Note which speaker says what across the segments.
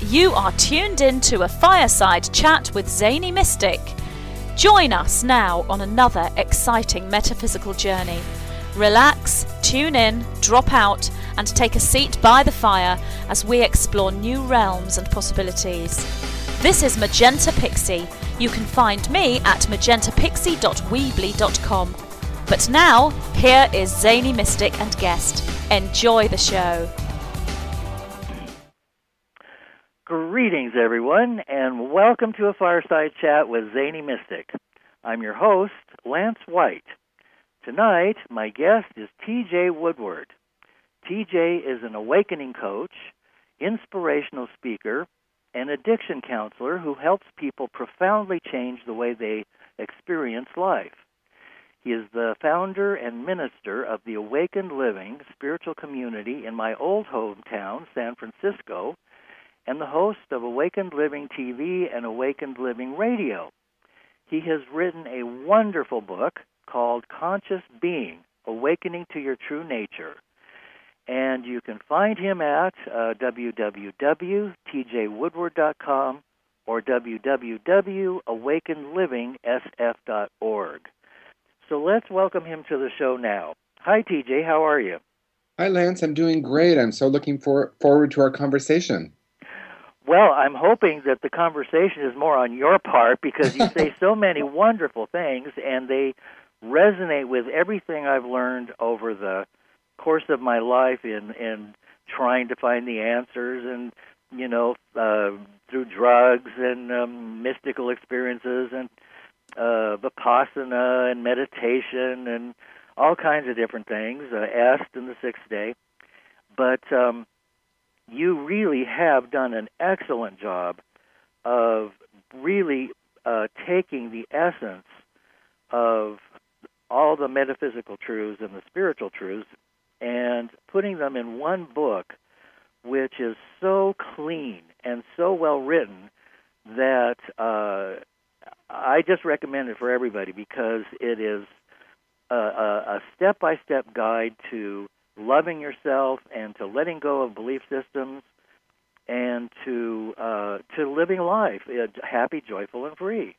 Speaker 1: You are tuned in to a fireside chat with Zany Mystic. Join us now on another exciting metaphysical journey. Relax, tune in, drop out, and take a seat by the fire as we explore new realms and possibilities. This is Magenta Pixie. You can find me at magentapixie.weebly.com. But now, here is Zany Mystic and guest. Enjoy the show.
Speaker 2: Greetings, everyone, and welcome to a fireside chat with Zany Mystic. I'm your host, Lance White. Tonight, my guest is T.J. Woodward. T.J. is an awakening coach, inspirational speaker, and addiction counselor who helps people profoundly change the way they experience life. He is the founder and minister of the Awakened Living spiritual community in my old hometown, San Francisco, and the host of Awakened Living TV and Awakened Living Radio. He has written a wonderful book called Conscious Being, Awakening to Your True Nature. And you can find him at www.tjwoodward.com or www.awakenedlivingsf.org. So let's welcome him to the show now. Hi, TJ. How are you?
Speaker 3: Hi, Lance. I'm doing great. I'm so looking forward to our conversation.
Speaker 2: Well, I'm hoping that the conversation is more on your part because you say so many wonderful things, and they resonate with everything I've learned over the course of my life in trying to find the answers and, through drugs and mystical experiences and Vipassana and meditation and all kinds of different things, Est and the Sixth Day. But you really have done an excellent job of really taking the essence of all the metaphysical truths and the spiritual truths and putting them in one book, which is so clean and so well written that I just recommend it for everybody because it is a step-by-step guide to loving yourself and to letting go of belief systems and to living life happy, joyful, and free.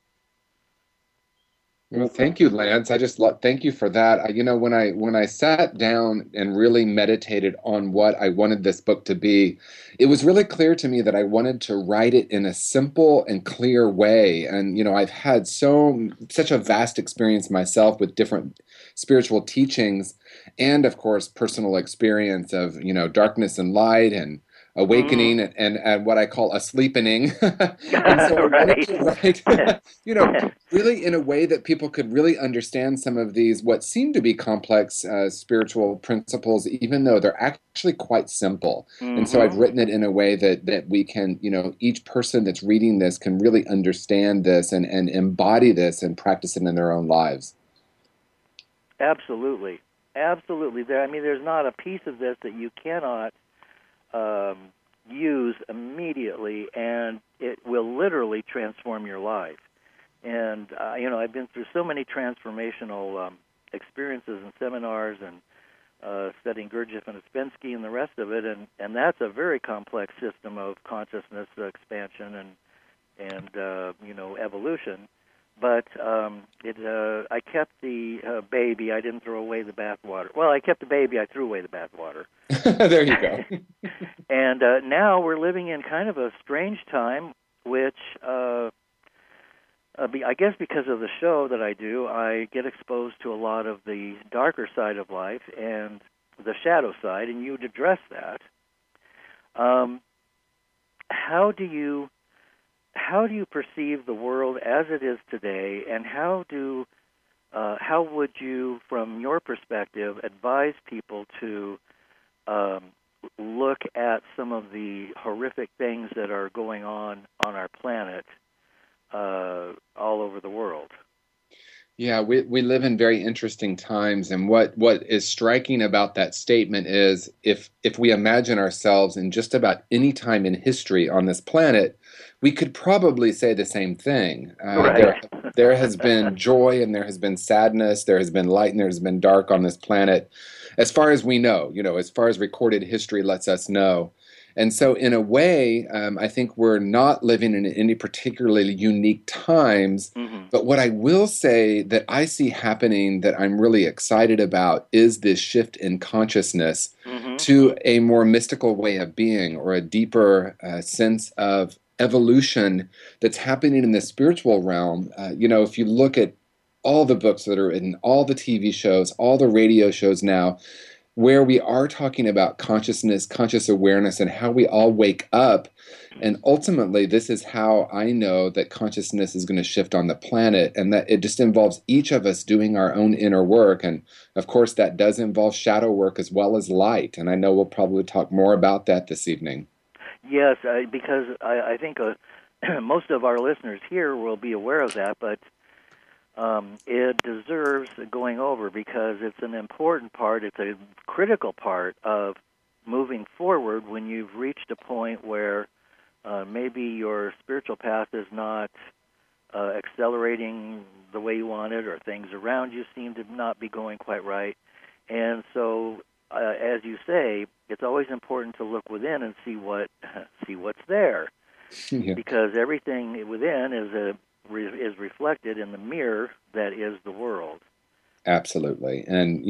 Speaker 3: Well, thank you, Lance. Thank you for that. When I sat down and really meditated on what I wanted this book to be, it was really clear to me that I wanted to write it in a simple and clear way. And, I've had such a vast experience myself with different spiritual teachings and, of course, personal experience of, darkness and light and awakening and what I call a sleepening. And so I wanted to write, really in a way that people could really understand some of these, what seem to be complex spiritual principles, even though they're actually quite simple. And so I've written it in a way that we can, each person that's reading this can really understand this and embody this and practice it in their own lives.
Speaker 2: Absolutely. Absolutely. There's not a piece of this that you cannot use immediately, and it will literally transform your life. And, I've been through so many transformational experiences and seminars and studying Gurdjieff and Ouspensky and the rest of it, and that's a very complex system of consciousness expansion and evolution. But I kept the baby. I didn't throw away the bathwater. Well, I kept the baby. I threw away the bathwater.
Speaker 3: There you go.
Speaker 2: And now we're living in kind of a strange time, which I guess because of the show that I do, I get exposed to a lot of the darker side of life and the shadow side, and you'd address that. How do you perceive the world as it is today, and how would you, from your perspective, advise people to look at some of the horrific things that are going on our planet all over the world?
Speaker 3: Yeah, we live in very interesting times, and what is striking about that statement is if we imagine ourselves in just about any time in history on this planet, we could probably say the same thing.
Speaker 2: Right.
Speaker 3: There has been joy and there has been sadness, there has been light and there has been dark on this planet, as far as we know, as far as recorded history lets us know. And so, in a way, I think we're not living in any particularly unique times.
Speaker 2: Mm-hmm.
Speaker 3: But what I will say that I see happening that I'm really excited about is this shift in consciousness
Speaker 2: Mm-hmm.
Speaker 3: to a more mystical way of being, or a deeper sense of evolution that's happening in the spiritual realm. If you look at all the books that are in all the TV shows, all the radio shows now, where we are talking about consciousness, conscious awareness, and how we all wake up. And ultimately, this is how I know that consciousness is going to shift on the planet, and that it just involves each of us doing our own inner work. And of course, that does involve shadow work as well as light. And I know we'll probably talk more about that this evening.
Speaker 2: Yes, because I think most of our listeners here will be aware of that, but it deserves going over because it's an important part, it's a critical part of moving forward when you've reached a point where maybe your spiritual path is not accelerating the way you want it, or things around you seem to not be going quite right. And so, as you say, it's always important to look within and see what's there,
Speaker 3: Yeah.
Speaker 2: because everything within is reflected in the mirror that is the world.
Speaker 3: Absolutely. And,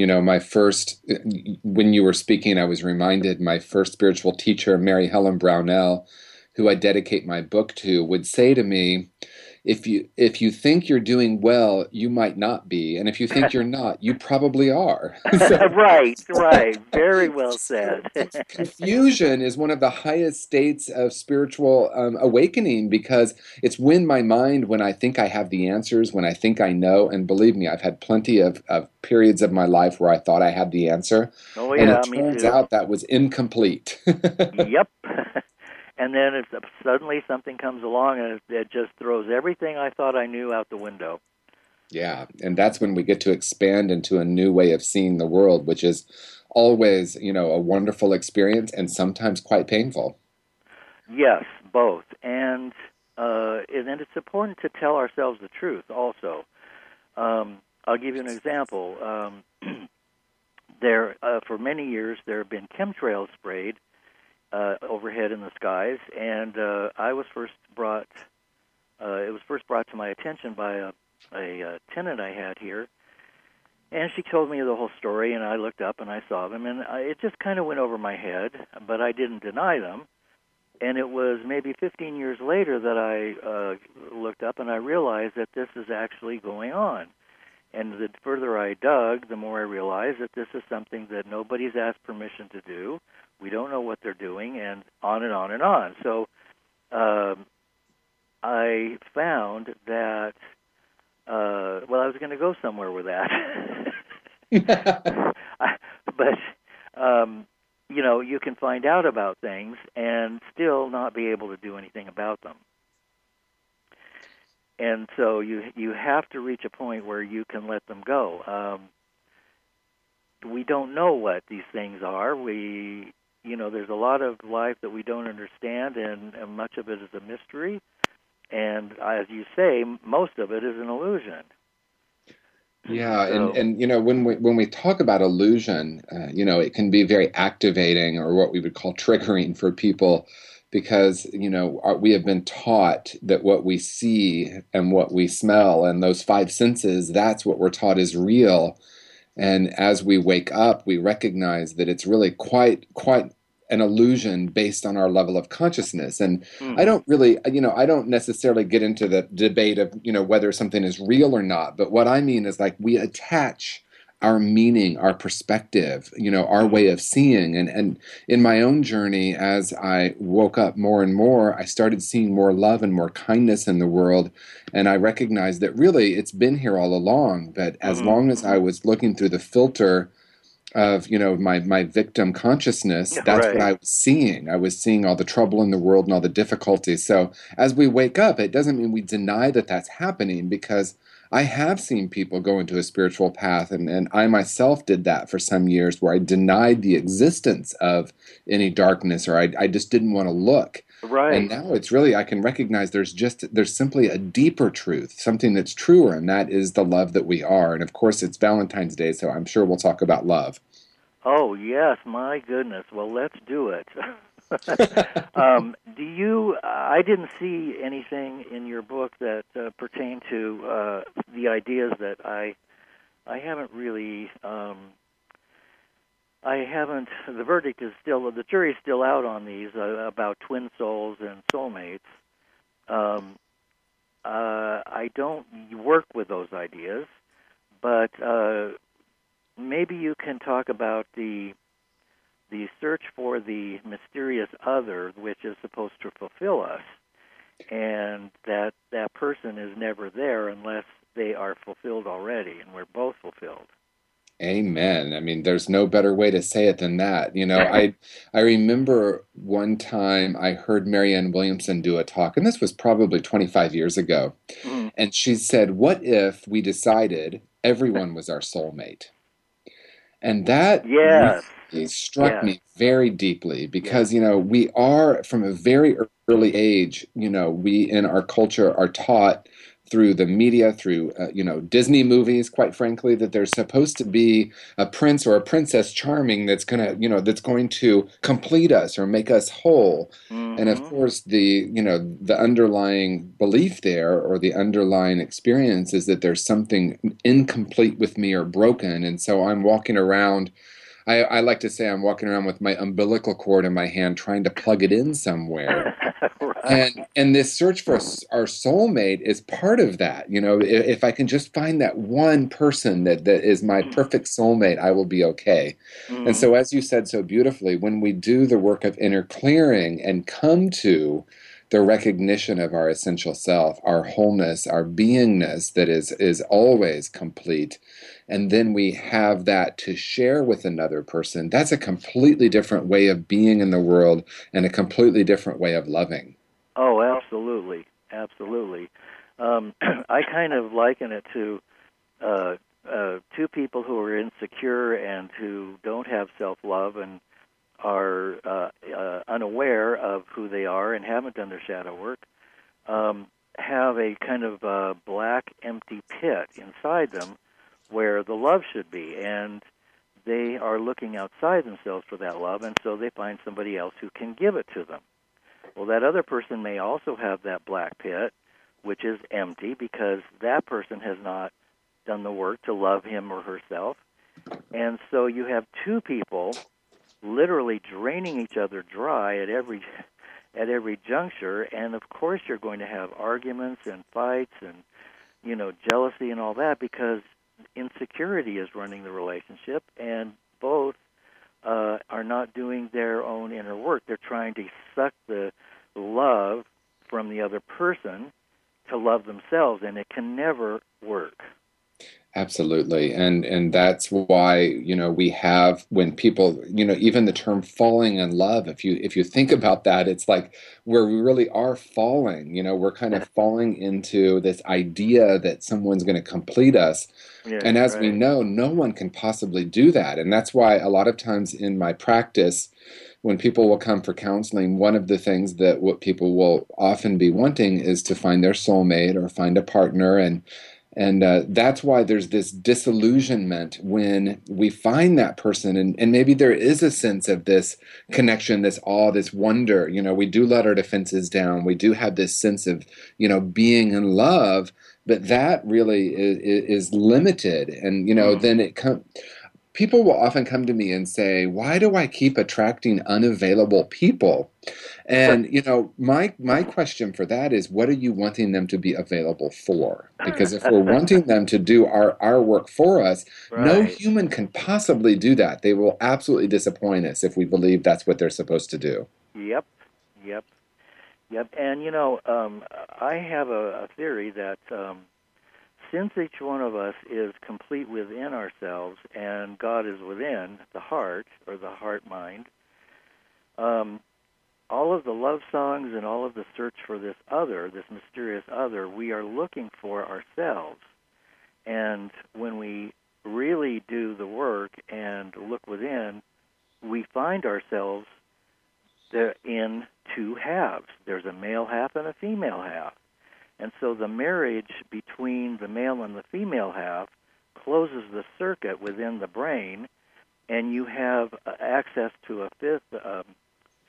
Speaker 3: when you were speaking, I was reminded my first spiritual teacher, Mary Helen Brownell, who I dedicate my book to, would say to me, if you think you're doing well, you might not be. And if you think you're not, you probably are.
Speaker 2: Right. Very well said.
Speaker 3: Confusion is one of the highest states of spiritual awakening, because it's when I think I have the answers, when I think I know. And believe me, I've had plenty of periods of my life where I thought I had the answer.
Speaker 2: Oh,
Speaker 3: and
Speaker 2: yeah,
Speaker 3: it
Speaker 2: me
Speaker 3: turns
Speaker 2: too.
Speaker 3: out that was incomplete.
Speaker 2: Yep. And then if suddenly something comes along and it just throws everything I thought I knew out the window.
Speaker 3: Yeah, and that's when we get to expand into a new way of seeing the world, which is always, a wonderful experience and sometimes quite painful.
Speaker 2: Yes, both. And it's important to tell ourselves the truth also. I'll give you an example. For many years, there have been chemtrails sprayed overhead in the skies, and it was first brought to my attention by a tenant I had here, and she told me the whole story, and I looked up and I saw them, and it just kind of went over my head, but I didn't deny them. And it was maybe 15 years later that I looked up and I realized that this is actually going on. And the further I dug, the more I realized that this is something that nobody's asked permission to do. We don't know what they're doing, and on and on and on. So I found that, I was going to go somewhere with that. But, you can find out about things and still not be able to do anything about them. And so you have to reach a point where you can let them go. We don't know what these things are. There's a lot of life that we don't understand, and much of it is a mystery. And as you say, most of it is an illusion.
Speaker 3: Yeah, and when we talk about illusion, it can be very activating, or what we would call triggering for people, because we have been taught that what we see and what we smell and those five senses, that's what we're taught is real. And as we wake up, we recognize that it's really quite an illusion based on our level of consciousness. And I don't really, I don't necessarily get into the debate of, whether something is real or not. But what I mean is, like, we attach our meaning, our perspective, our way of seeing. And in my own journey, as I woke up more and more, I started seeing more love and more kindness in the world. And I recognized that really it's been here all along. But as long as I was looking through the filter of my victim consciousness, that's
Speaker 2: Right.
Speaker 3: what I was seeing. I was seeing all the trouble in the world and all the difficulties. So as we wake up, it doesn't mean we deny that that's happening, because I have seen people go into a spiritual path, and I myself did that for some years, where I denied the existence of any darkness, or I just didn't want to look.
Speaker 2: Right.
Speaker 3: And now it's really, I can recognize there's simply a deeper truth, something that's truer, and that is the love that we are. And of course, it's Valentine's Day, so I'm sure we'll talk about love.
Speaker 2: Oh, yes, my goodness. Well, let's do it. Do you? I didn't see anything in your book that pertained to the ideas that I haven't really. I haven't. The verdict is still. The jury's still out on these about twin souls and soulmates. I don't work with those ideas, but maybe you can talk about the search for the mysterious other, which is supposed to fulfill us, and that person is never there unless they are fulfilled already, and we're both fulfilled.
Speaker 3: Amen. I mean, there's no better way to say it than that. I remember one time I heard Marianne Williamson do a talk, and this was probably 25 years ago.
Speaker 2: Mm.
Speaker 3: And she said, "What if we decided everyone was our soulmate?" And that
Speaker 2: Yes.
Speaker 3: really struck
Speaker 2: Yes.
Speaker 3: me very deeply because,
Speaker 2: Yes.
Speaker 3: we are from a very early age, we in our culture are taught through the media, through, Disney movies, quite frankly, that there's supposed to be a prince or a princess charming that's going to complete us or make us whole. And of
Speaker 2: Mm-hmm.
Speaker 3: course, the underlying belief there or the underlying experience is that there's something incomplete with me or broken. And so I'm walking around. I like to say I'm walking around with my umbilical cord in my hand, trying to plug it in somewhere.
Speaker 2: Right.
Speaker 3: And this search for our soulmate is part of that. If I can just find that one person that is my perfect soulmate, I will be okay. And
Speaker 2: Mm-hmm.
Speaker 3: so, as you said so beautifully, when we do the work of inner clearing and come to the recognition of our essential self, our wholeness, our beingness that is always complete, and then we have that to share with another person, that's a completely different way of being in the world and a completely different way of loving.
Speaker 2: Oh, absolutely, absolutely. I kind of liken it to two people who are insecure and who don't have self-love and are unaware of who they are and haven't done their shadow work, have a kind of black, empty pit inside them where the love should be, and they are looking outside themselves for that love, and so they find somebody else who can give it to them. Well, that other person may also have that black pit, which is empty because that person has not done the work to love him or herself. And so you have two people literally draining each other dry at every juncture, and of course you're going to have arguments and fights and jealousy and all that because insecurity is running the relationship, and both are not doing their own inner work. They're trying to suck the love from the other person to love themselves, and it can never work.
Speaker 3: Absolutely. And that's why, we have when people, even the term falling in love, if you think about that, it's like where we really are falling, we're kind of falling into this idea that someone's going to complete us.
Speaker 2: Yes,
Speaker 3: And as we
Speaker 2: right.
Speaker 3: know, no one can possibly do that. And that's why a lot of times in my practice, when people will come for counseling, one of the things that what people will often be wanting is to find their soulmate or find a partner. And that's why there's this disillusionment when we find that person, and maybe there is a sense of this connection, this awe, this wonder. We do let our defenses down. We do have this sense of, being in love, but that really is limited. And, then it comes. People will often come to me and say, "Why do I keep attracting unavailable people?" And my question for that is, what are you wanting them to be available for? Because if we're wanting them to do our work for us, no
Speaker 2: Right.
Speaker 3: human can possibly do that. They will absolutely disappoint us if we believe that's what they're supposed to do.
Speaker 2: Yep. Yep. Yep. And I have a theory that since each one of us is complete within ourselves and God is within the heart or the heart mind, all of the love songs and all of the search for this other, this mysterious other, we are looking for ourselves. And when we really do the work and look within, we find ourselves in two halves. There's a male half and a female half. And so the marriage between the male and the female half closes the circuit within the brain, and you have access to a fifth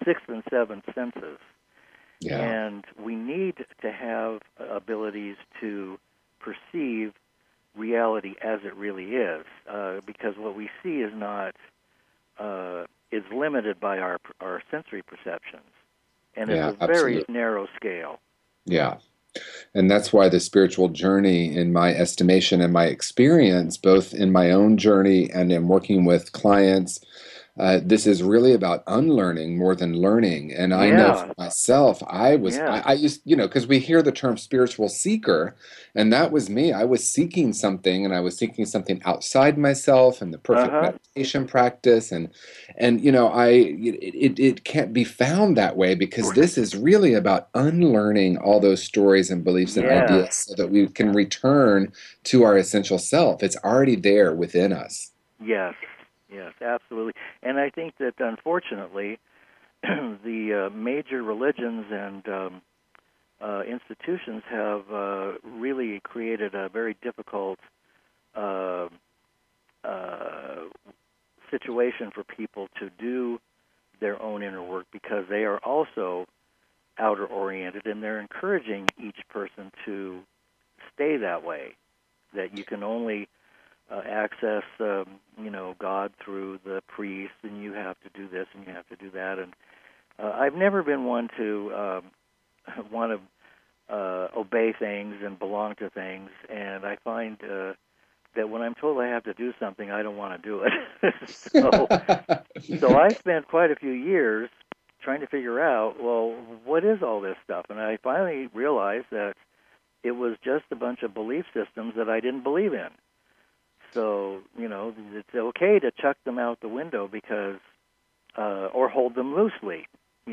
Speaker 2: sixth and seventh senses.
Speaker 3: Yeah.
Speaker 2: And we need to have abilities to perceive reality as it really is, because what we see is not is limited by our sensory perceptions, and
Speaker 3: Yeah,
Speaker 2: it's a very
Speaker 3: absolutely.
Speaker 2: narrow scale.
Speaker 3: Yeah. And that's why the spiritual journey, in my estimation and my experience, both in my own journey and in working with clients, this is really about unlearning more than learning. And I know for
Speaker 2: Yeah,
Speaker 3: myself,
Speaker 2: yeah,
Speaker 3: I used, because we hear the term spiritual seeker, and that was me. I was seeking something, and I was seeking something outside myself and the perfect
Speaker 2: uh-huh,
Speaker 3: meditation practice. And it can't be found that way, because this is really about unlearning all those stories and beliefs and
Speaker 2: yes,
Speaker 3: ideas so that we can return to our essential self. It's already there within us.
Speaker 2: yes, yes, absolutely. And I think that, unfortunately, the major religions and institutions have really created a very difficult uh, uh, situation for people to do their own inner work, because they are also outer oriented, and they're encouraging each person to stay that way. That you can only access, God through the priest, and you have to do this and you have to do that. And I've never been one to want to obey things and belong to things, and I find that when I'm told I have to do something, I don't want to do it. So I spent quite a few years trying to figure out, well, what is all this stuff? And I finally realized that it was just a bunch of belief systems that I didn't believe in. So, it's okay to chuck them out the window, because, or hold them loosely.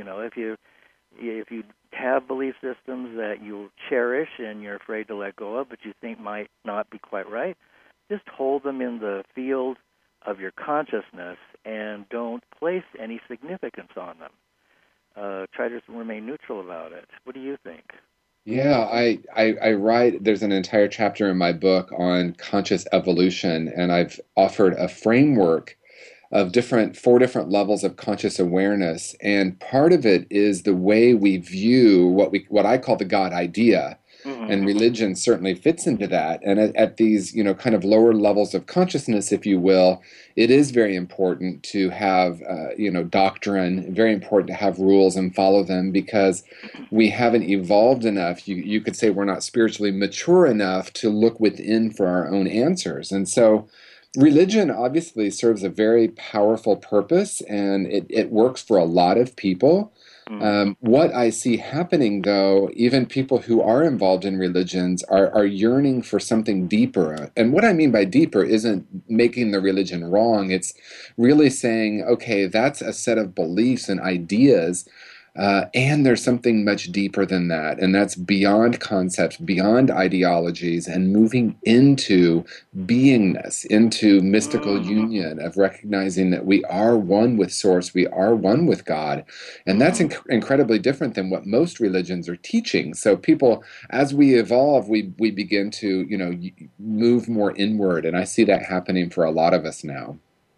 Speaker 2: If you have belief systems that you cherish and you're afraid to let go of, but you think might not be quite right, just hold them in the field of your consciousness and don't place any significance on them. Try to remain neutral about it. What do you think?
Speaker 3: Yeah, I write, there's an entire chapter in my book on conscious evolution, and I've offered a framework of four different levels of conscious awareness. And part of it is the way we view what I call the God idea.
Speaker 2: Mm-hmm.
Speaker 3: And religion certainly fits into that. And at these, kind of lower levels of consciousness, if you will, it is very important to have, doctrine, very important to have rules and follow them, because we haven't evolved enough. You could say we're not spiritually mature enough to look within for our own answers. And so religion obviously serves a very powerful purpose, and it works for a lot of people. What I see happening, though, even people who are involved in religions are yearning for something deeper. And what I mean by deeper isn't making the religion wrong. It's really saying, okay, that's a set of beliefs and ideas, and there's something much deeper than that. And that's beyond concepts, beyond ideologies, and moving into beingness, into mystical union of recognizing that we are one with Source, we are one with God. And that's incredibly different than what most religions are teaching. So people, as we evolve, we begin to, move more inward. And I see that happening for a lot of us now.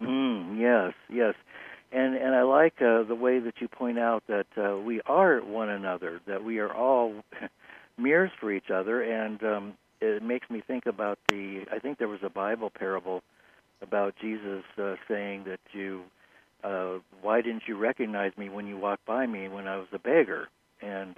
Speaker 2: Yes, yes. And I like the way that you point out that we are one another, that we are all mirrors for each other. And it makes me think about I think there was a Bible parable about Jesus saying that why didn't you recognize me when you walked by me when I was a beggar? And,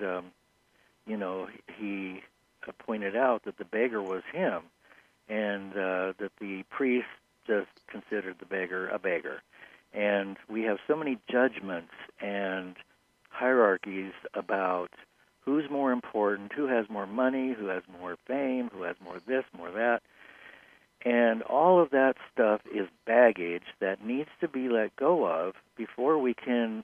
Speaker 2: he pointed out that the beggar was him, and that the priest just considered the beggar a beggar. And we have so many judgments and hierarchies about who's more important, who has more money, who has more fame, who has more this, more that. And all of that stuff is baggage that needs to be let go of before we can,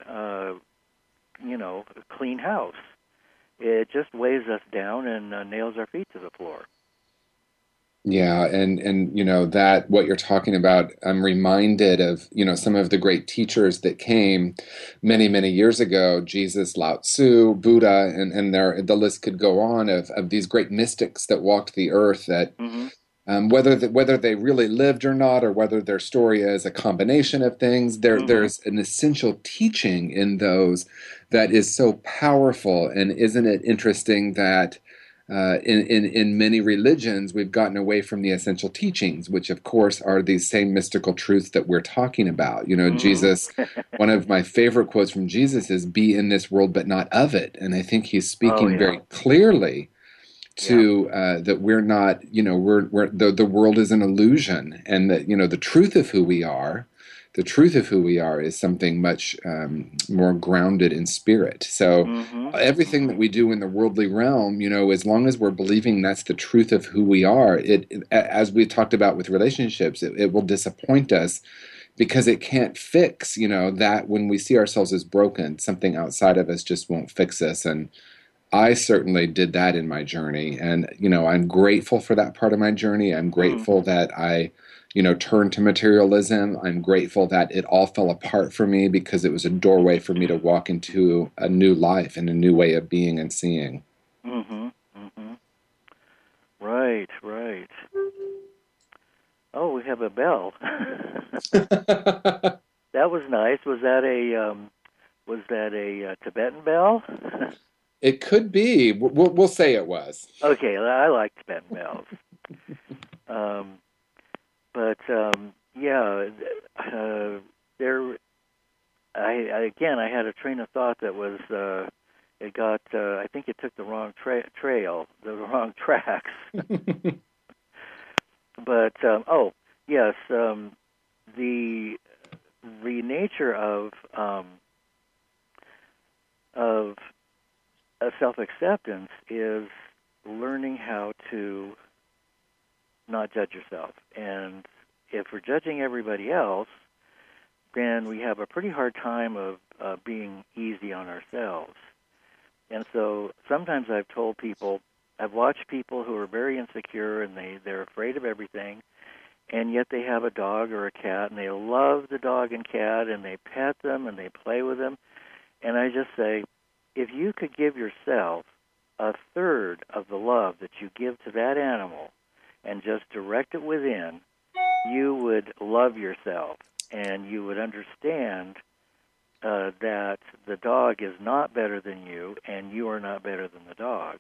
Speaker 2: clean house. It just weighs us down and nails our feet to the floor.
Speaker 3: Yeah, and that what you're talking about, I'm reminded of, some of the great teachers that came many, many years ago, Jesus, Lao Tzu, Buddha, and the list could go on of these great mystics that walked the earth that whether they really lived or not, or whether their story is a combination of things. There's an essential teaching in those that is so powerful. And isn't it interesting that in many religions we've gotten away from the essential teachings, which of course are these same mystical truths that we're talking about. Jesus, one of my favorite quotes from Jesus is, "Be in this world, but not of it." And I think he's speaking very clearly to that we're not, we're the world is an illusion, and that the truth of who we are, is something much more grounded in spirit. So everything that we do in the worldly realm, as long as we're believing that's the truth of who we are, as we talked about with relationships, it will disappoint us because it can't fix, that when we see ourselves as broken, something outside of us just won't fix us. And I certainly did that in my journey. And, I'm grateful for that part of my journey. I'm grateful that I, turned to materialism. I'm grateful that it all fell apart for me because it was a doorway for me to walk into a new life and a new way of being and seeing.
Speaker 2: Right. Oh, we have a bell. That was nice. Was that a Tibetan bell?
Speaker 3: It could be. We'll say it was.
Speaker 2: Okay, I like Tibetan bells. I had a train of thought that was it got. I think it took the wrong trail, the wrong tracks. But yes, the nature of self-acceptance is learning how to not judge yourself. And if we're judging everybody else, then we have a pretty hard time of being easy on ourselves. And so sometimes I've told people, I've watched people who are very insecure and they're afraid of everything, and yet they have a dog or a cat, and they love the dog and cat, and they pet them and they play with them. And I just say, if you could give yourself a third of the love that you give to that animal and just direct it within, you would love yourself, and you would understand that the dog is not better than you, and you are not better than the dog.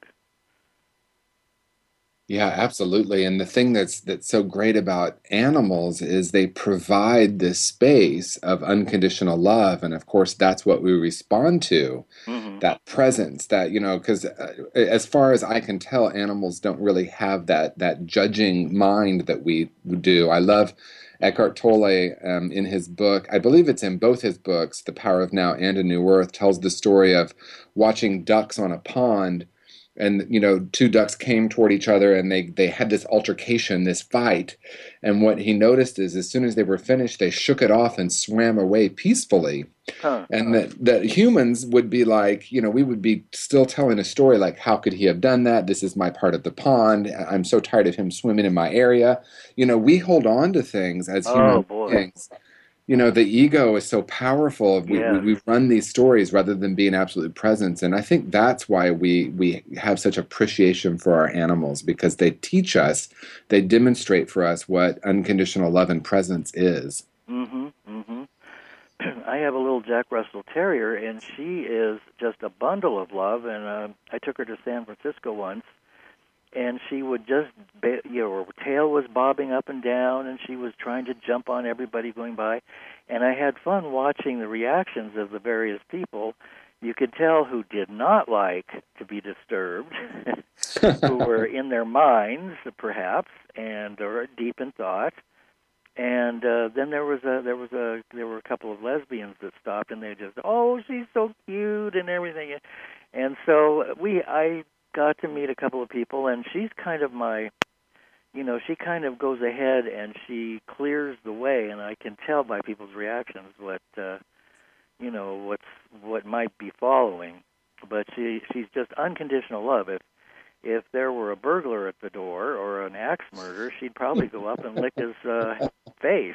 Speaker 3: Yeah, absolutely. And the thing that's so great about animals is they provide this space of unconditional love. And of course, that's what we respond to, that presence, that, because as far as I can tell, animals don't really have that judging mind that we do. I love Eckhart Tolle in his book, I believe it's in both his books, The Power of Now and A New Earth, tells the story of watching ducks on a pond. And, two ducks came toward each other, and they had this altercation, this fight. And what he noticed is as soon as they were finished, they shook it off and swam away peacefully. And that humans would be like, we would be still telling a story like, how could he have done that? This is my part of the pond. I'm so tired of him swimming in my area. We hold on to things as human beings. The ego is so powerful. We run these stories rather than being absolute presence. And I think that's why we have such appreciation for our animals, because they teach us, they demonstrate for us what unconditional love and presence is.
Speaker 2: I have a little Jack Russell Terrier, and she is just a bundle of love. And I took her to San Francisco once, and she would just, her tail was bobbing up and down, and she was trying to jump on everybody going by. And I had fun watching the reactions of the various people. You could tell who did not like to be disturbed, who were in their minds, perhaps, or deep in thought. And then there were a couple of lesbians that stopped, and they just, oh, she's so cute and everything. And so I got to meet a couple of people, and she's kind of my, she kind of goes ahead and she clears the way, and I can tell by people's reactions what might be following. But she's just unconditional love. If there were a burglar at the door or an axe murderer, she'd probably go up and lick his face.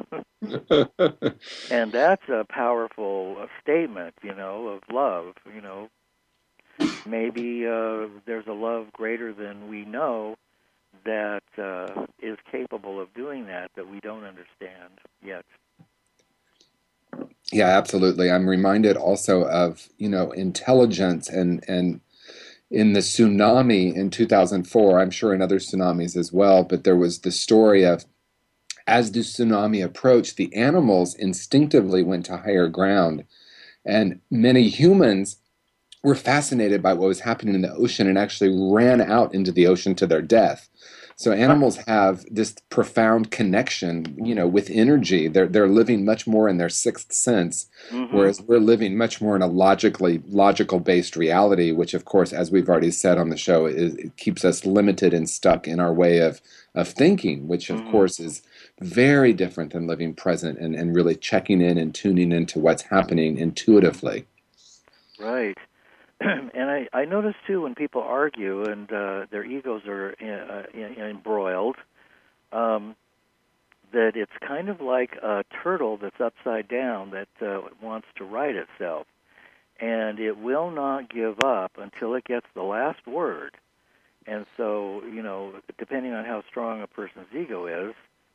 Speaker 2: And that's a powerful statement, of love, Maybe there's a love greater than we know, that is capable of doing that we don't understand yet.
Speaker 3: Yeah, absolutely. I'm reminded also of, intelligence and in the tsunami in 2004, I'm sure in other tsunamis as well, but there was the story of as the tsunami approached, the animals instinctively went to higher ground. And many humans were fascinated by what was happening in the ocean and actually ran out into the ocean to their death. So animals have this profound connection, with energy. They're living much more in their sixth sense, whereas we're living much more in a logical based reality, which of course, as we've already said on the show, it keeps us limited and stuck in our way of thinking, which of course is very different than living present and really checking in and tuning into what's happening intuitively.
Speaker 2: Right. And I notice, too, when people argue and their egos are embroiled, that it's kind of like a turtle that's upside down that wants to right itself. And it will not give up until it gets the last word. And so, depending on how strong a person's ego is,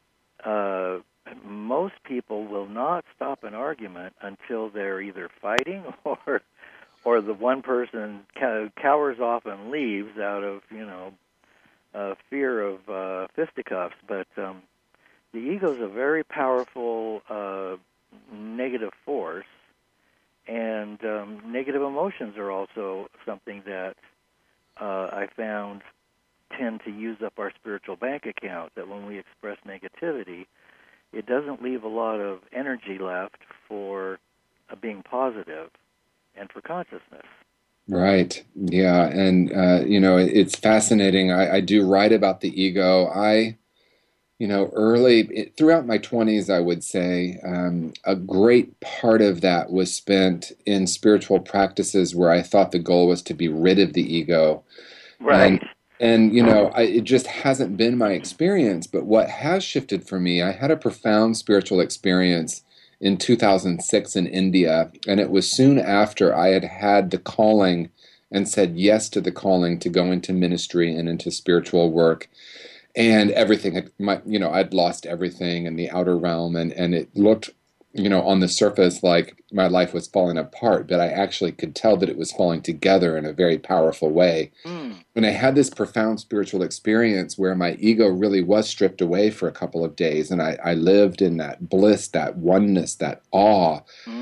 Speaker 2: most people will not stop an argument until they're either fighting or the one person cowers off and leaves out of, fear of fisticuffs. But the ego is a very powerful negative force, and negative emotions are also something that I found tend to use up our spiritual bank account, that when we express negativity, it doesn't leave a lot of energy left for being positive and for consciousness.
Speaker 3: Right. Yeah. And, it's fascinating. I do write about the ego. Throughout my 20s, I would say a great part of that was spent in spiritual practices where I thought the goal was to be rid of the ego.
Speaker 2: Right.
Speaker 3: And it just hasn't been my experience. But what has shifted for me, I had a profound spiritual experience in 2006 in India, and it was soon after I had had the calling and said yes to the calling to go into ministry and into spiritual work. And everything, I'd lost everything in the outer realm, and it looked, on the surface like my life was falling apart, but I actually could tell that it was falling together in a very powerful way. And I had this profound spiritual experience where my ego really was stripped away for a couple of days, and I lived in that bliss, that oneness, that awe,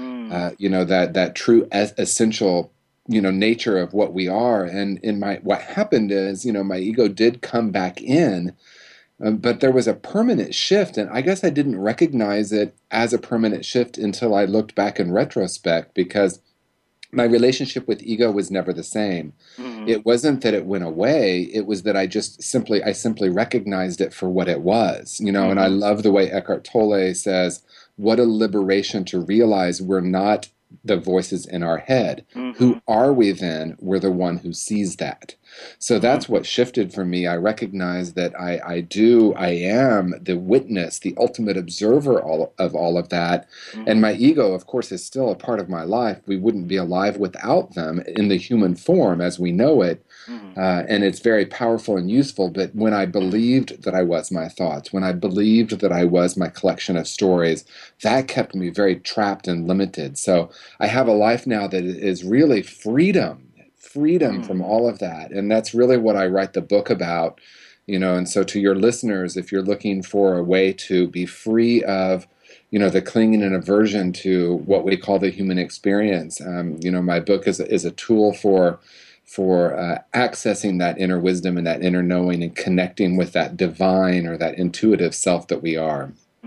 Speaker 3: that true essential nature of what we are. And what happened is, my ego did come back in, but there was a permanent shift, and I guess I didn't recognize it as a permanent shift until I looked back in retrospect, because my relationship with ego was never the same. It wasn't that it went away, it was that I simply recognized it for what it was, and I love the way Eckhart Tolle says, what a liberation to realize we're not the voices in our head. Who are we then? We're the one who sees that. So that's what shifted for me. I recognize that I am the witness, the ultimate observer of all of that. And my ego, of course, is still a part of my life. We wouldn't be alive without them in the human form as we know it. And it's very powerful and useful. But when I believed that I was my thoughts, when I believed that I was my collection of stories, that kept me very trapped and limited. So I have a life now that is really freedom from all of that. And that's really what I write the book about, and so to your listeners, if you're looking for a way to be free of, the clinging and aversion to what we call the human experience, my book is a tool for accessing that inner wisdom and that inner knowing and connecting with that divine or that intuitive self that we are.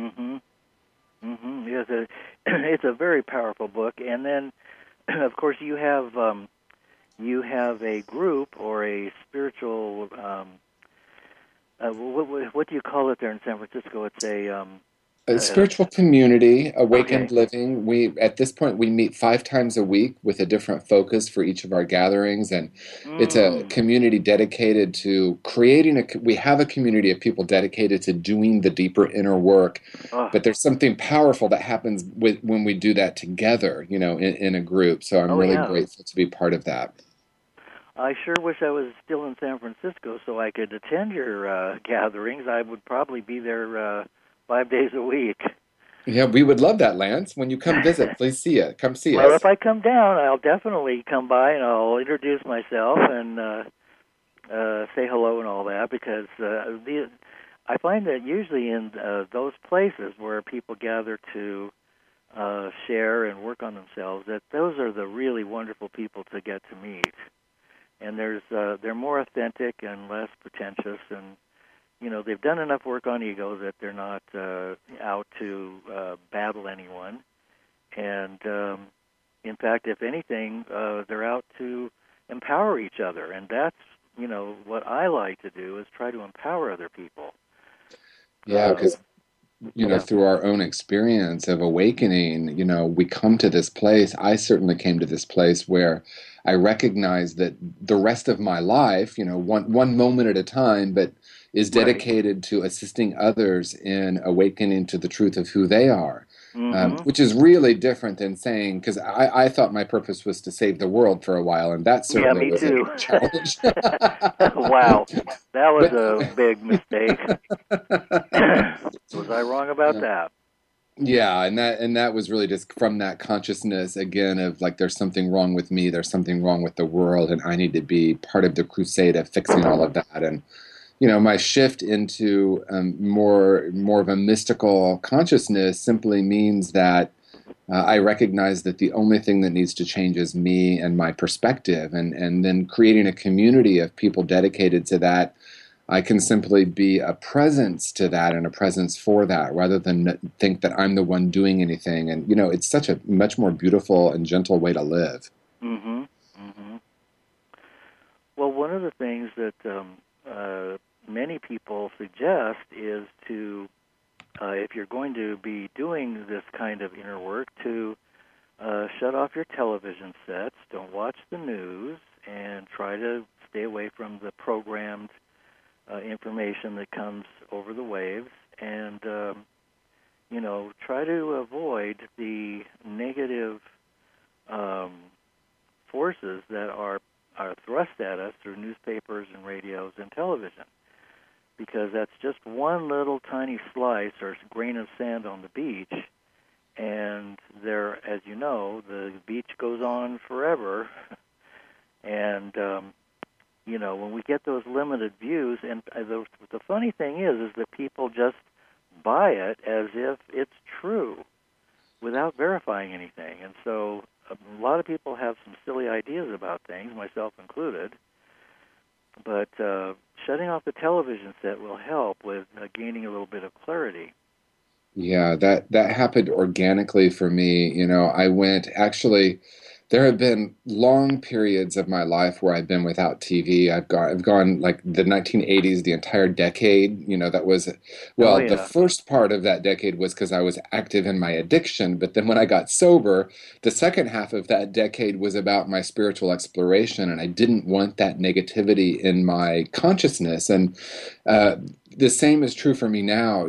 Speaker 2: Yes, it's a very powerful book. And then, of course, you have a group or a spiritual, what do you call it there in San Francisco? It's a
Speaker 3: spiritual community, Awakened Living. At this point, we meet 5 times a week with a different focus for each of our gatherings, and it's a community dedicated to creating we have a community of people dedicated to doing the deeper inner work, but there's something powerful that happens when we do that together, in a group. So I'm really grateful to be part of that.
Speaker 2: I sure wish I was still in San Francisco so I could attend your gatherings. I would probably be there 5 days a week.
Speaker 3: Yeah, we would love that, Lance. When you come visit, please see it. Come see
Speaker 2: Well,
Speaker 3: us.
Speaker 2: if I come down, I'll definitely come by and I'll introduce myself and say hello and all that, because I find that usually in those places where people gather to share and work on themselves, that those are the really wonderful people to get to meet. And they're more authentic and less pretentious, and they've done enough work on ego that they're not out to battle anyone. And in fact, if anything, they're out to empower each other, and that's what I like to do, is try to empower other people.
Speaker 3: Yeah, because through our own experience of awakening, we come to this place. I certainly came to this place where I recognize that the rest of my life, one moment at a time, but is dedicated to assisting others in awakening to the truth of who they are. Which is really different than saying, because I thought my purpose was to save the world for a while, and that certainly was
Speaker 2: too.
Speaker 3: a challenge.
Speaker 2: Wow, that was a big mistake. Was I wrong about that?
Speaker 3: Yeah, and that was really just from that consciousness again of like, there's something wrong with me, there's something wrong with the world, and I need to be part of the crusade of fixing all of that. And my shift into more of a mystical consciousness simply means that I recognize that the only thing that needs to change is me and my perspective, and then creating a community of people dedicated to that. I can simply be a presence to that and a presence for that, rather than think that I'm the one doing anything. And it's such a much more beautiful and gentle way to live.
Speaker 2: Mm-hmm. Mm-hmm. Well, one of the things that many people suggest is to, if you're going to be doing this kind of inner work, to shut off your television sets, don't watch the news, and try to stay away from the programmed information that comes over the waves, and try to avoid the negative forces that are thrust at us through newspapers and radios and television, because that's just one little tiny slice or grain of sand on the beach, and there, as you know, the beach goes on forever, and when we get those limited views, and the funny thing is that people just buy it as if it's true without verifying anything. And so a lot of people have some silly ideas about things, myself included, but shutting off the television set will help with gaining a little bit of clarity.
Speaker 3: Yeah, that happened organically for me. I went, actually, there have been long periods of my life where I've been without TV. I've gone like the 1980s, the entire decade. That was, the first part of that decade was because I was active in my addiction. But then when I got sober, the second half of that decade was about my spiritual exploration, and I didn't want that negativity in my consciousness. And the same is true for me now.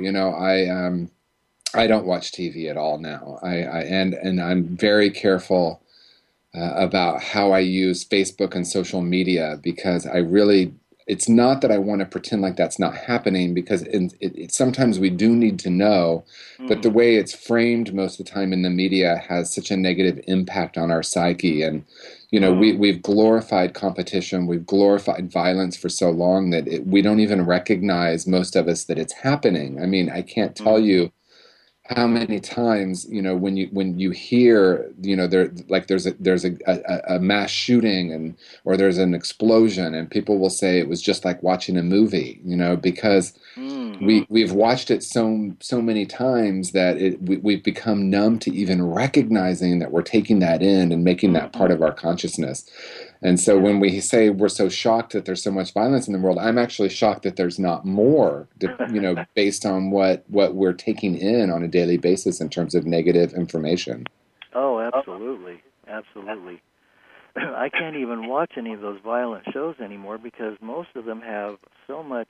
Speaker 3: I don't watch TV at all now. And I'm very careful about how I use Facebook and social media, because it's not that I want to pretend like that's not happening, because sometimes we do need to know, but the way it's framed most of the time in the media has such a negative impact on our psyche. And, we've glorified competition, we've glorified violence for so long that we don't even recognize, most of us, that it's happening. I mean, I can't tell you how many times, when you hear, there's a mass shooting or there's an explosion, and people will say it was just like watching a movie, because we've watched it so many times that we've become numb to even recognizing that we're taking that in and making that part of our consciousness. And so when we say we're so shocked that there's so much violence in the world, I'm actually shocked that there's not more, based on what we're taking in on a daily basis in terms of negative information.
Speaker 2: Oh, absolutely. Absolutely. I can't even watch any of those violent shows anymore, because most of them have so much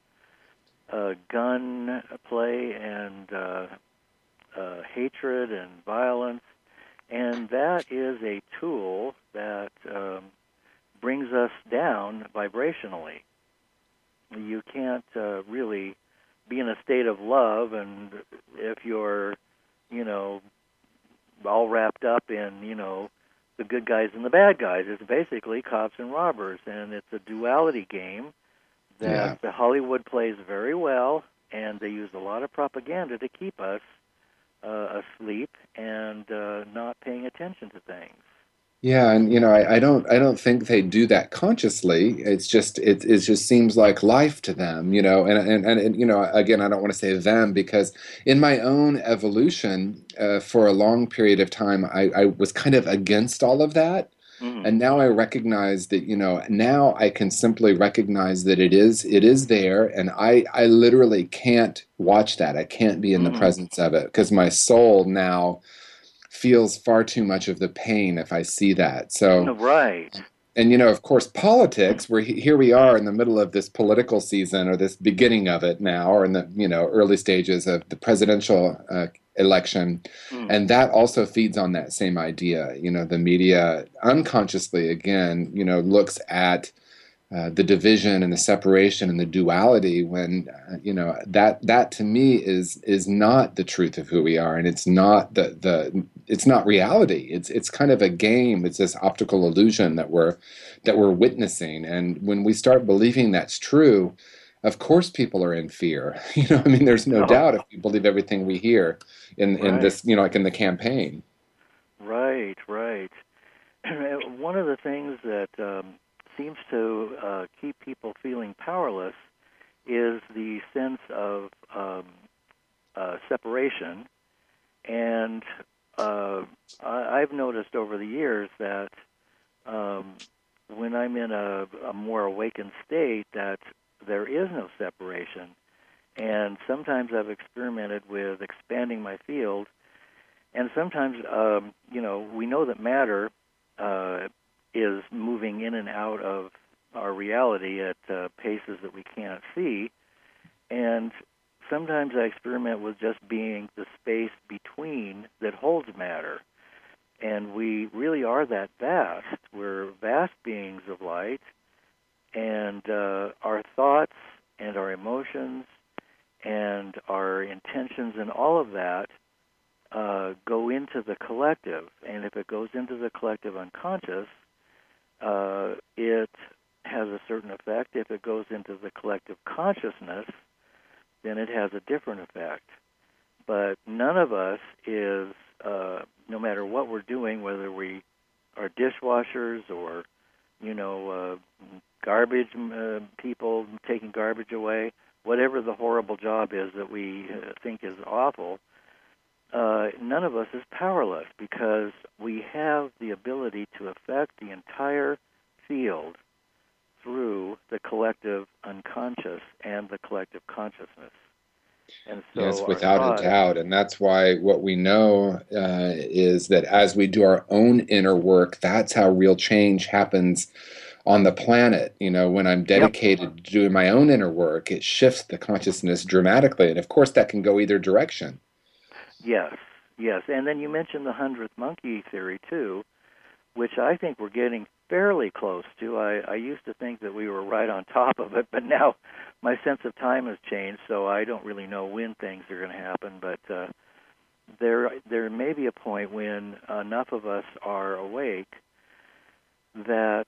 Speaker 2: gun play and hatred and violence. And that is a tool that brings us vibrationally. You can't really be in a state of love, and if you're, all wrapped up in, the good guys and the bad guys. It's basically cops and robbers, and it's a duality game that Hollywood plays very well, and they use a lot of propaganda to keep us asleep and not paying attention to things.
Speaker 3: Yeah, and I don't think they do that consciously. It's just it just seems like life to them, and again, I don't want to say them because in my own evolution, for a long period of time, I was kind of against all of that. And now I recognize that, now I can simply recognize that it is there, and I literally can't watch that. I can't be in the presence of it because my soul now feels far too much of the pain if I see that. So
Speaker 2: right.
Speaker 3: And of course, politics. Here we are in the middle of this political season, or this beginning of it now, or in the early stages of the presidential election, and that also feeds on that same idea. The media unconsciously again, looks at the division and the separation and the duality when that to me is not the truth of who we are, and it's not it's not reality. It's kind of a game. It's this optical illusion that we're witnessing, and when we start believing that's true, of course people are in fear. There's no doubt if we believe everything we hear in this, like in the campaign. Right.
Speaker 2: One of the things that seems to keep people feeling powerless is the sense of separation. And I've noticed over the years that when I'm in a more awakened state, that there is no separation. And sometimes I've experimented with expanding my field. And sometimes, we know that matter is moving in and out of our reality at paces that we can't see. And sometimes I experiment with just being the space between that holds matter. And we really are that vast. We're vast beings of light. And our thoughts and our emotions and our intentions and all of that go into the collective. And if it goes into the collective unconscious, it has a certain effect. If it goes into the collective consciousness, then it has a different effect. But none of us is, no matter what we're doing, whether we are dishwashers or, garbage people taking garbage away, whatever the horrible job is that we think is awful, none of us is powerless because we have the ability to affect the entire field through the collective unconscious and the collective consciousness. And so
Speaker 3: yes, without a doubt. And that's why what we know is that as we do our own inner work, that's how real change happens on the planet. When I'm dedicated to doing my own inner work, it shifts the consciousness dramatically. And of course, that can go either direction.
Speaker 2: Yes. And then you mentioned the 100th monkey theory, too, which I think we're getting fairly close to. I used to think that we were right on top of it, but now my sense of time has changed, so I don't really know when things are going to happen. But there may be a point when enough of us are awake that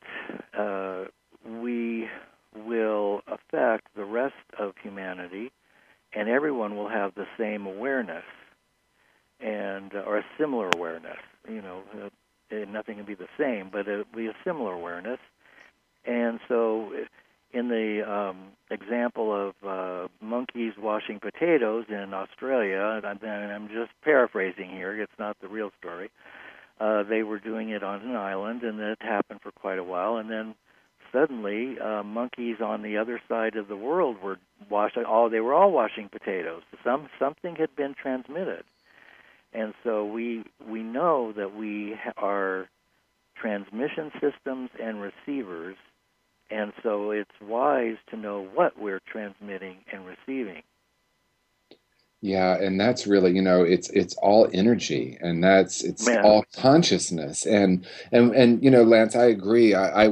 Speaker 2: we will affect the rest of humanity, and everyone will have the same awareness, or a similar awareness. Nothing can be the same, but it'll be a similar awareness. And so in the example of monkeys washing potatoes in Australia, and I'm just paraphrasing here, it's not the real story, they were doing it on an island, and it happened for quite a while, and then suddenly monkeys on the other side of the world were they were all washing potatoes. Something had been transmitted. And so we know that we are transmission systems and receivers, and so it's wise to know what we're transmitting and receiving.
Speaker 3: Yeah, and that's really, it's all energy, and it's all consciousness. And Lance, I agree. I was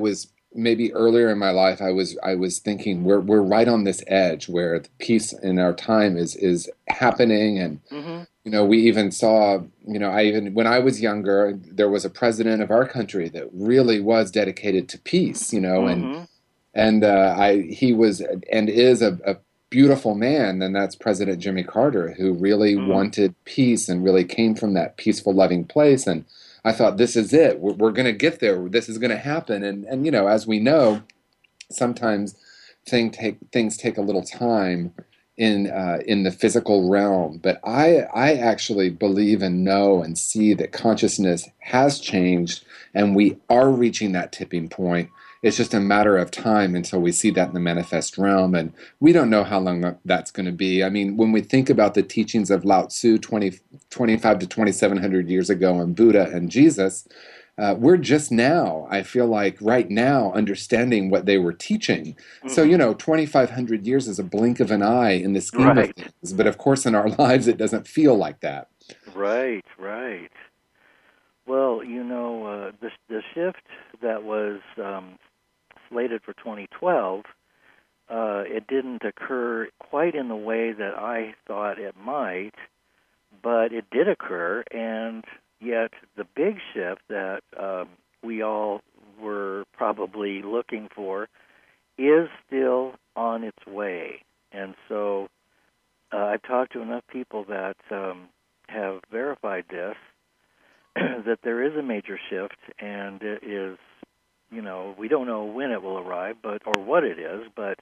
Speaker 3: maybe earlier in my life, I was thinking we're right on this edge where the peace in our time is happening, and
Speaker 2: Mm-hmm.
Speaker 3: we even saw, I even when I was younger, there was a president of our country that really was dedicated to peace,
Speaker 2: Mm-hmm.
Speaker 3: and he was and is a beautiful man, and that's President Jimmy Carter, who really
Speaker 2: Mm-hmm.
Speaker 3: wanted peace and really came from that peaceful, loving place. And I thought, this is it. We're going to get there. This is going to happen. And as we know, sometimes things take a little time in the physical realm. But I actually believe and know and see that consciousness has changed, and we are reaching that tipping point. It's just a matter of time until we see that in the manifest realm, and we don't know how long that's going to be. I mean, when we think about the teachings of Lao Tzu 25 to 2,700 years ago, and Buddha and Jesus, we're just now, I feel like right now, understanding what they were teaching. So,
Speaker 2: Mm-hmm.
Speaker 3: 2,500 years is a blink of an eye in the scheme of
Speaker 2: Right.
Speaker 3: things. But of course, in our lives, it doesn't feel like that.
Speaker 2: Right. Right. Well, the shift that was slated for 2012, it didn't occur quite in the way that I thought it might, but it did occur, and yet the big shift that we all were probably looking for is still on its way. And so I've talked to enough people that have verified this, that there is a major shift, and it is, we don't know when it will arrive, or what it is, but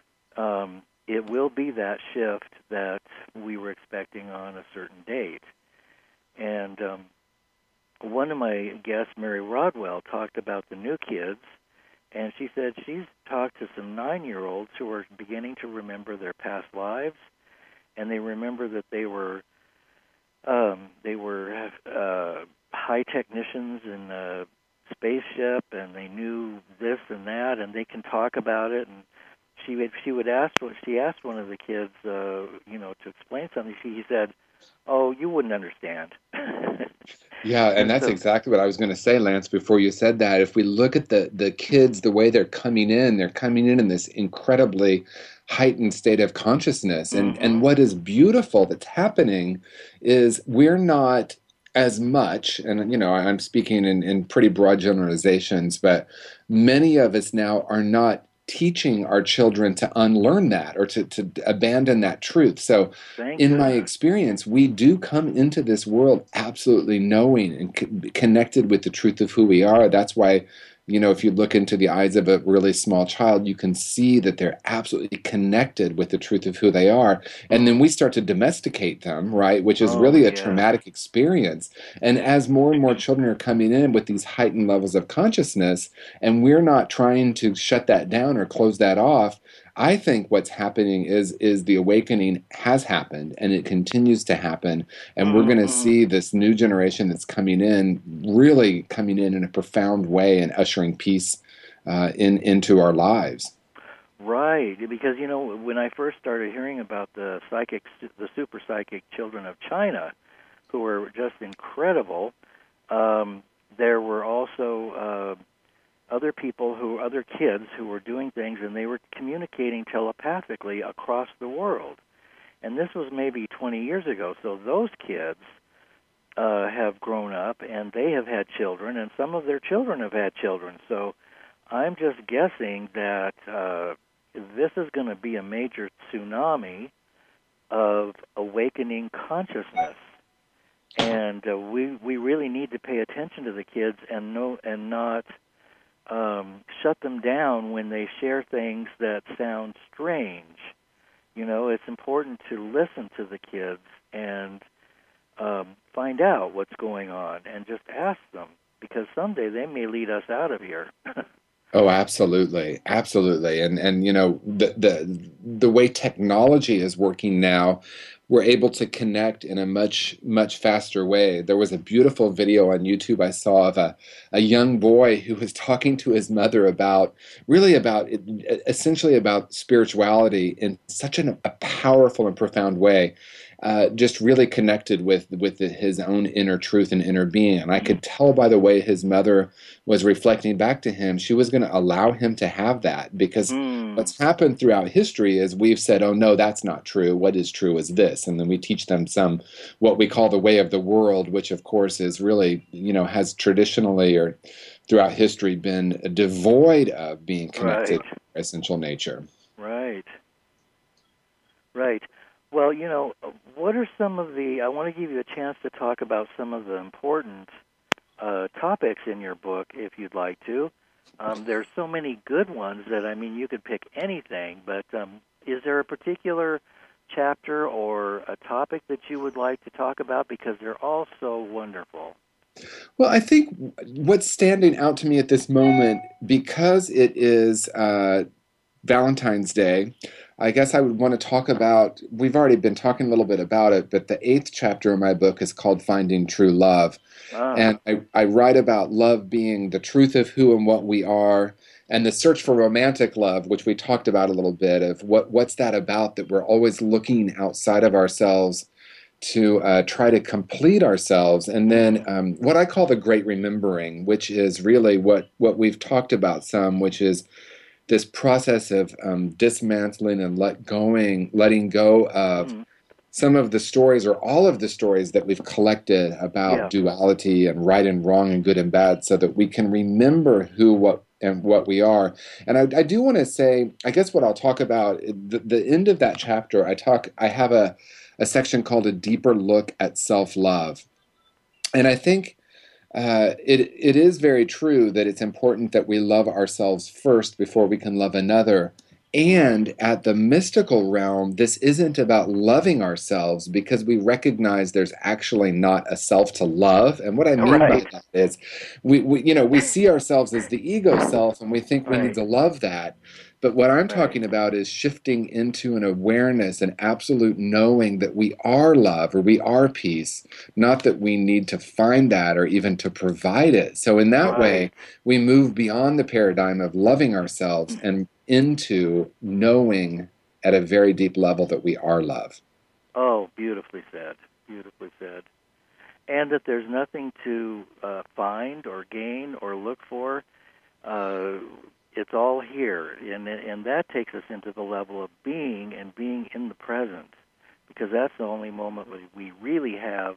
Speaker 2: it will be that shift that we were expecting on a certain date. And one of my guests, Mary Rodwell, talked about the new kids, and she said she's talked to some 9-year-olds who are beginning to remember their past lives, and they remember that they were high technicians in a spaceship, and they knew this and that, and they can talk about it. And she asked one of the kids, to explain something. He said, "Oh, you wouldn't understand."
Speaker 3: Yeah, and
Speaker 2: And
Speaker 3: that's
Speaker 2: so,
Speaker 3: exactly what I was going to say, Lance, before you said that. If we look at the kids, the way they're coming in this incredibly heightened state of consciousness. And
Speaker 2: hmm
Speaker 3: what is beautiful that's happening is we're not as much, and I'm speaking in pretty broad generalizations, but many of us now are not teaching our children to unlearn that or to abandon that truth. So
Speaker 2: thank
Speaker 3: in my
Speaker 2: goodness.
Speaker 3: experience, we do come into this world absolutely knowing and connected with the truth of who we are. That's why, if you look into the eyes of a really small child, you can see that they're absolutely connected with the truth of who they are. And then
Speaker 2: Mm.
Speaker 3: we start to domesticate them, right? Which is
Speaker 2: Oh
Speaker 3: really a
Speaker 2: yes.
Speaker 3: traumatic experience. And as more and more children are coming in with these heightened levels of consciousness, and we're not trying to shut that down or close that off, I think what's happening is the awakening has happened, and it continues to happen, and we're going to
Speaker 2: Mm-hmm.
Speaker 3: see this new generation that's coming in, really coming in a profound way and ushering peace into our lives.
Speaker 2: Right, because when I first started hearing about the super psychic children of China, who were just incredible, there were also other kids who were doing things, and they were communicating telepathically across the world. And this was maybe 20 years ago. So those kids have grown up, and they have had children, and some of their children have had children. So I'm just guessing that this is going to be a major tsunami of awakening consciousness, and we really need to pay attention to the kids and not shut them down when they share things that sound strange. It's important to listen to the kids and find out what's going on and just ask them, because someday they may lead us out of here.
Speaker 3: Oh, absolutely, absolutely, and the way technology is working now, we're able to connect in a much faster way. There was a beautiful video on YouTube I saw of a young boy who was talking to his mother about essentially about spirituality in such a powerful and profound way. just really connected with his own inner truth and inner being. And I could tell by the way his mother was reflecting back to him, she was going to allow him to have that, because what's happened throughout history is we've said, oh, no, that's not true. What is true is this. And then we teach them what we call the way of the world, which of course is really, has traditionally or throughout history been devoid of being connected to essential nature.
Speaker 2: Right. Right. Well, what are some of I want to give you a chance to talk about some of the important topics in your book, if you'd like to. There's so many good ones that, you could pick anything, but is there a particular chapter or a topic that you would like to talk about? Because they're all so wonderful.
Speaker 3: Well, I think what's standing out to me at this moment, because it is Valentine's Day, I guess I would want to talk about, we've already been talking a little bit about it, but the 8th chapter of my book is called Finding True Love. And I write about love being the truth of who and what we are, and the search for romantic love, which we talked about a little bit, of what's that about, that we're always looking outside of ourselves to try to complete ourselves. And then what I call the great remembering, which is really what we've talked about some, which is this process of dismantling and letting go of some of the stories or all of the stories that we've collected about duality and right and wrong and good and bad, so that we can remember who, what we are. And I do want to say, I guess what I'll talk about, the end of that chapter, I have a section called A Deeper Look at Self-Love. And I think it is very true that it's important that we love ourselves first before we can love another. And at the mystical realm, this isn't about loving ourselves, because we recognize there's actually not a self to love. And what I mean by that is we see ourselves as the ego self, and we think we need to love that. But what I'm talking about is shifting into an awareness, an absolute knowing that we are love, or we are peace, not that we need to find that or even to provide it. So in that way, we move beyond the paradigm of loving ourselves and into knowing at a very deep level that we are love.
Speaker 2: Oh, beautifully said. Beautifully said. And that there's nothing to find or gain or look for. It's all here, and that takes us into the level of being and being in the present, because that's the only moment we really have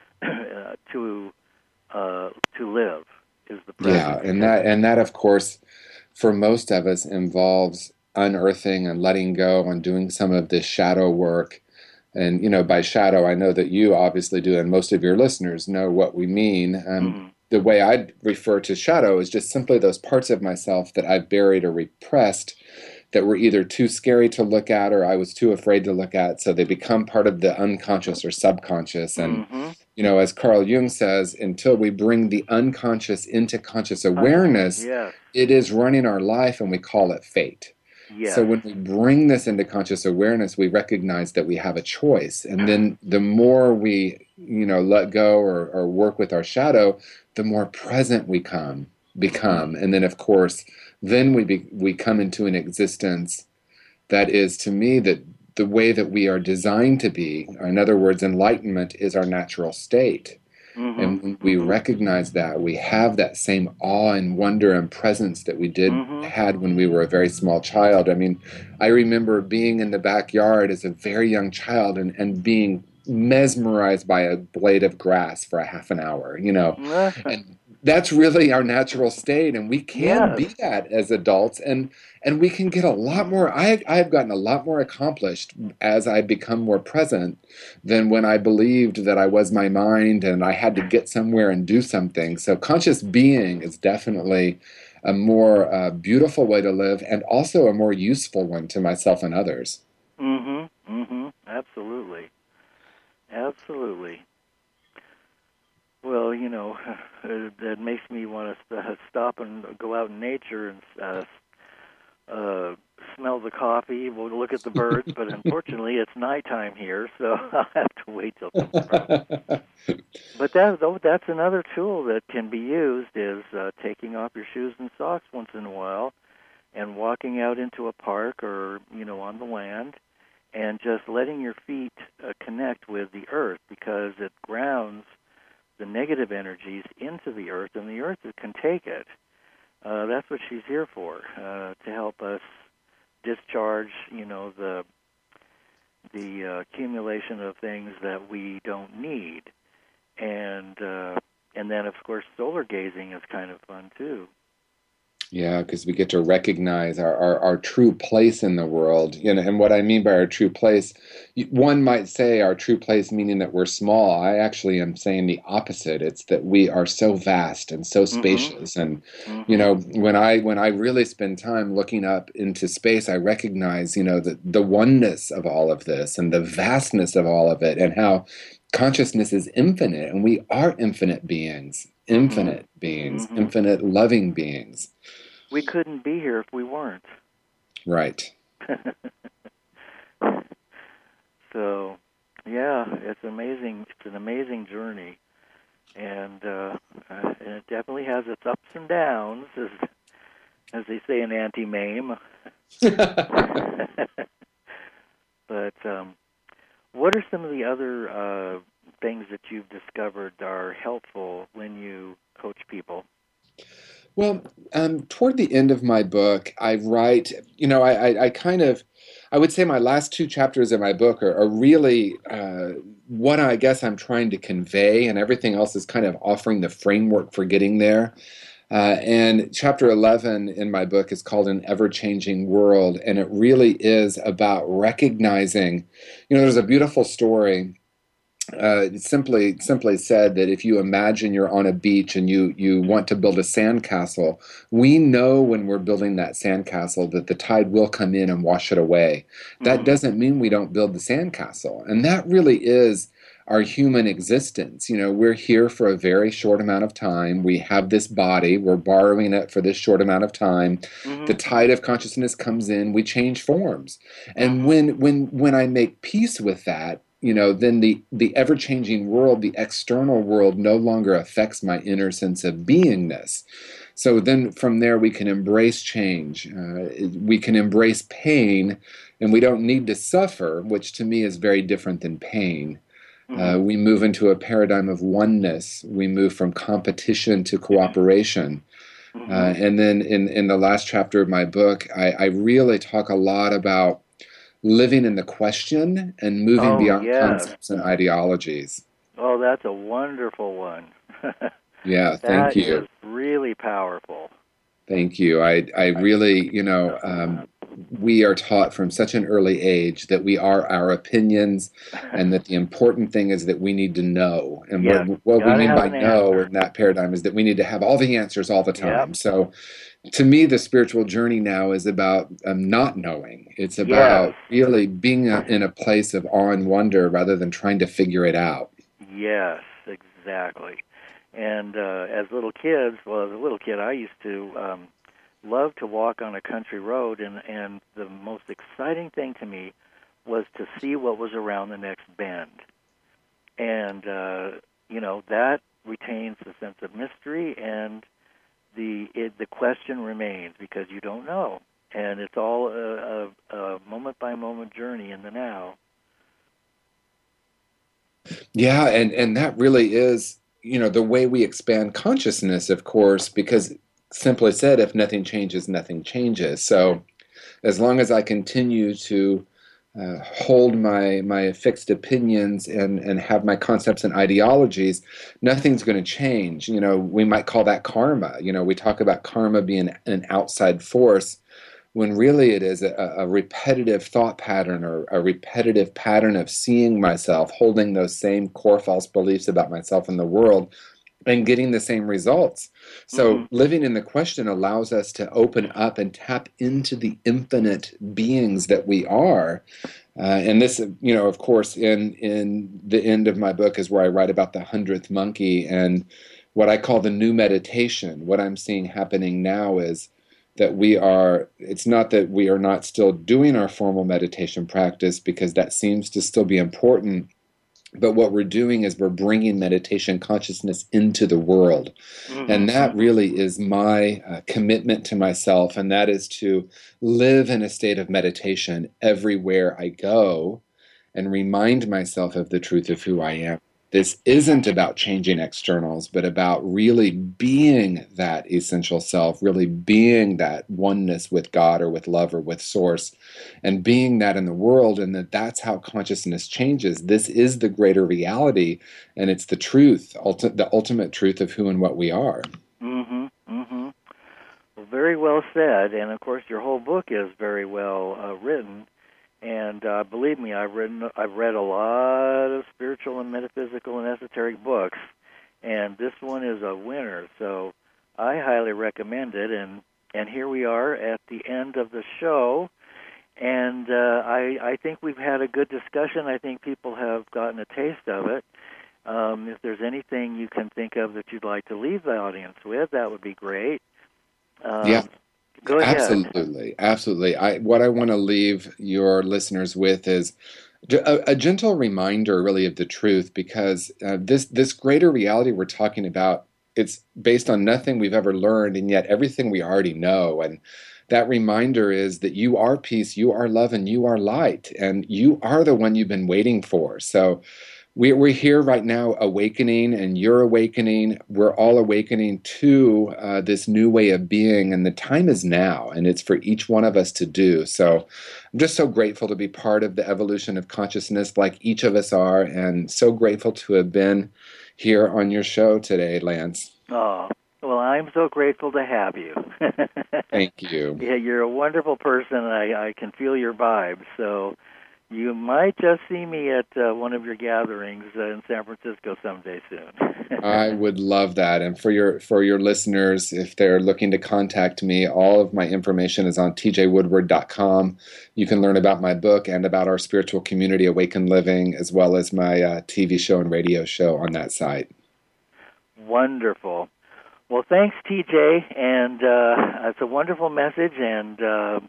Speaker 2: to live, is the present.
Speaker 3: Yeah, and that of course, for most of us, involves unearthing and letting go and doing some of this shadow work. And by shadow, I know that you obviously do, and most of your listeners know what we mean. The way I'd refer to shadow is just simply those parts of myself that I've buried or repressed, that were either too scary to look at or I was too afraid to look at, so they become part of the unconscious or subconscious. And, as Carl Jung says, until we bring the unconscious into conscious awareness, it is running our life, and we call it fate.
Speaker 2: Yes.
Speaker 3: So when we bring this into conscious awareness, we recognize that we have a choice. And then the more we, let go or work with our shadow, the more present we become. And then, of course, then we come into an existence that is, to me, that the way that we are designed to be. In other words, enlightenment is our natural state. And when we recognize that, we have that same awe and wonder and presence that we had when we were a very small child. I remember being in the backyard as a very young child and being mesmerized by a blade of grass for a half an hour, and that's really our natural state, and we can be that as adults, and we can get a lot more. I've gotten a lot more accomplished as I become more present than when I believed that I was my mind and I had to get somewhere and do something. So conscious being is definitely a more beautiful way to live, and also a more useful one to myself and others.
Speaker 2: Absolutely. Well, that makes me want to stop and go out in nature and smell the coffee. We'll look at the birds, but unfortunately it's nighttime here, so I'll have to wait till tomorrow. But that's another tool that can be used, is taking off your shoes and socks once in a while and walking out into a park or, on the land, and just letting your feet connect with the earth, because it grounds the negative energies into the earth, and the earth can take it. That's what she's here for, to help us discharge, the accumulation of things that we don't need, and then of course solar gazing is kind of fun too.
Speaker 3: Yeah, because we get to recognize our true place in the world. And what I mean by our true place, one might say our true place meaning that we're small. I actually am saying the opposite. It's that we are so vast and so spacious. And when I really spend time looking up into space, I recognize, the oneness of all of this and the vastness of all of it, and how consciousness is infinite, and we are infinite beings, infinite loving beings.
Speaker 2: We couldn't be here if we weren't.
Speaker 3: Right.
Speaker 2: So, yeah, it's amazing. It's an amazing journey, and it definitely has its ups and downs, as they say in Anti-Mame. But what are some of the other things that you've discovered are helpful when you coach people?
Speaker 3: Well, toward the end of my book, I write, I would say my last two chapters of my book are really what I guess I'm trying to convey, and everything else is kind of offering the framework for getting there. And chapter 11 in my book is called An Ever-Changing World, and it really is about recognizing, there's a beautiful story. Simply said that if you imagine you're on a beach and you want to build a sandcastle, we know when we're building that sandcastle that the tide will come in and wash it away. That doesn't mean we don't build the sandcastle. And that really is our human existence. We're here for a very short amount of time. We have this body. We're borrowing it for this short amount of time. The tide of consciousness comes in. We change forms. And when I make peace with that, then the ever-changing world, the external world, no longer affects my inner sense of beingness. So then from there we can embrace change. We can embrace pain, and we don't need to suffer, which to me is very different than pain. We move into a paradigm of oneness. We move from competition to cooperation. And then in the last chapter of my book, I really talk a lot about living in the question and moving beyond concepts and ideologies.
Speaker 2: Oh, that's a wonderful one.
Speaker 3: Yeah, thank you.
Speaker 2: That is really powerful.
Speaker 3: Thank you. I really, we are taught from such an early age that we are our opinions, and that the important thing is that we need to know. And what we mean by know in that paradigm is that we need to have all the answers all the time. So to me, the spiritual journey now is about not knowing. It's about really being in a place of awe and wonder rather than trying to figure it out.
Speaker 2: Yes, exactly. And as a little kid, I used to love to walk on a country road, and the most exciting thing to me was to see what was around the next bend. And, that retains the sense of mystery, and the question remains because you don't know. And it's all a moment-by-moment journey in the now.
Speaker 3: Yeah, and that really is, the way we expand consciousness, of course, because simply said, if nothing changes, nothing changes. So as long as I continue to hold my fixed opinions and have my concepts and ideologies, nothing's going to change. We might call that karma. We talk about karma being an outside force, when really it is a repetitive thought pattern, or a repetitive pattern of seeing myself, holding those same core false beliefs about myself and the world, and getting the same results. So living in the question allows us to open up and tap into the infinite beings that we are. And this, of course, in the end of my book is where I write about the 100th monkey and what I call the new meditation. What I'm seeing happening now is that it's not that we are not still doing our formal meditation practice, because that seems to still be important. But what we're doing is we're bringing meditation consciousness into the world. And that really is my commitment to myself, and that is to live in a state of meditation everywhere I go and remind myself of the truth of who I am. This isn't about changing externals, but about really being that essential self, really being that oneness with God or with love or with Source, and being that in the world, and that's how consciousness changes. This is the greater reality, and it's the truth, the ultimate truth of who and what we are.
Speaker 2: Well, very well said, and of course your whole book is very well written. And believe me, I've read a lot of spiritual and metaphysical and esoteric books, and this one is a winner. So I highly recommend it. And here we are at the end of the show, and I think we've had a good discussion. I think people have gotten a taste of it. If there's anything you can think of that you'd like to leave the audience with, that would be great.
Speaker 3: Yeah.
Speaker 2: Go ahead.
Speaker 3: Absolutely. What I want to leave your listeners with is a gentle reminder, really, of the truth, because this greater reality we're talking about, it's based on nothing we've ever learned, and yet everything we already know. And that reminder is that you are peace, you are love, and you are light, and you are the one you've been waiting for. So we're here right now awakening, and you're awakening. We're all awakening to this new way of being, and the time is now, and it's for each one of us to do. So I'm just so grateful to be part of the evolution of consciousness like each of us are, and so grateful to have been here on your show today, Lance.
Speaker 2: Oh, well, I'm so grateful to have you.
Speaker 3: Thank you.
Speaker 2: Yeah, you're a wonderful person. I can feel your vibe, so you might just see me at one of your gatherings in San Francisco someday soon.
Speaker 3: I would love that. And for your listeners, if they're looking to contact me, all of my information is on tjwoodward.com. You can learn about my book and about our spiritual community, Awaken Living, as well as my TV show and radio show on that site.
Speaker 2: Wonderful. Well, thanks, TJ, and it's a wonderful message, and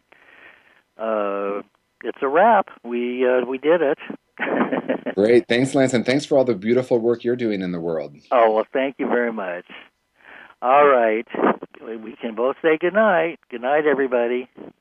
Speaker 2: it's a wrap. We did it.
Speaker 3: Great. Thanks, Lance, and thanks for all the beautiful work you're doing in the world.
Speaker 2: Oh, well, thank you very much. All right. We can both say good night. Good night, everybody.